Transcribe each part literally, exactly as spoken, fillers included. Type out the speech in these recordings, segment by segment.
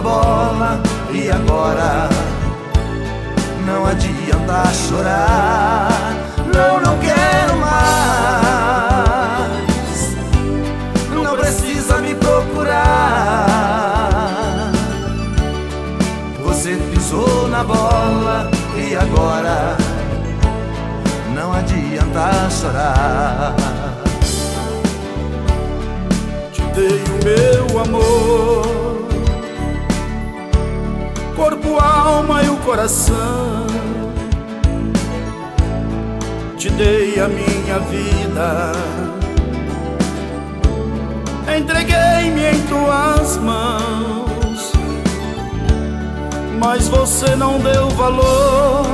bola e agora não adianta chorar. Não, não quero mais, não precisa me procurar. Você pisou na bola e agora não adianta chorar. Te dei o meu amor, corpo, alma e o coração. Te dei a minha vida, entreguei-me em tuas mãos, mas você não deu valor,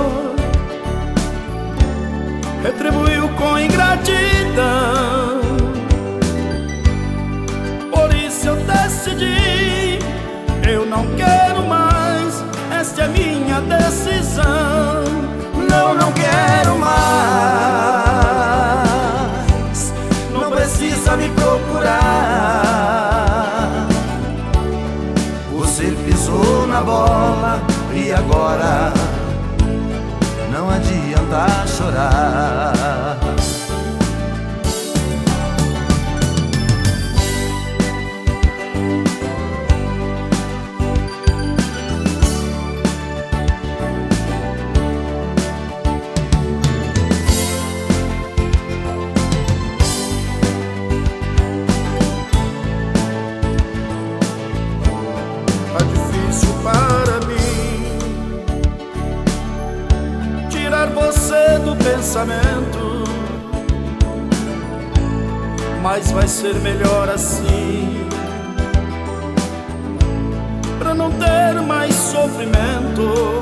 retribuiu com ingratidão. Por isso eu decidi, eu não quero mais, esta é minha decisão. Não, não quero mais, não precisa me procurar. Você pisou na bola e agora não adianta chorar. Tá difícil para mim tirar você do pensamento, mas vai ser melhor assim, pra não ter mais sofrimento.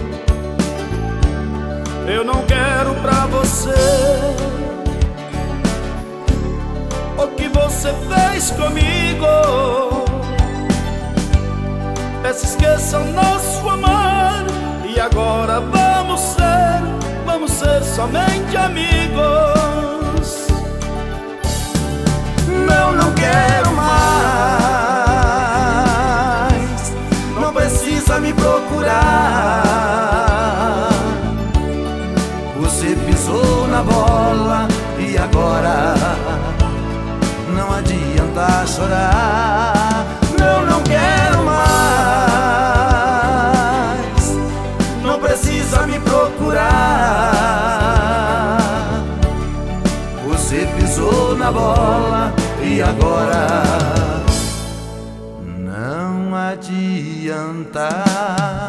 Eu não quero pra você o que você fez comigo. Peço, esqueça o nosso amor e agora vamos ser, vamos ser somente amigos. Não, não quero mais, não precisa me procurar. Você pisou na bola e agora não adianta chorar. Não, não quero mais, não precisa me procurar. Você pisou na bola e agora não adianta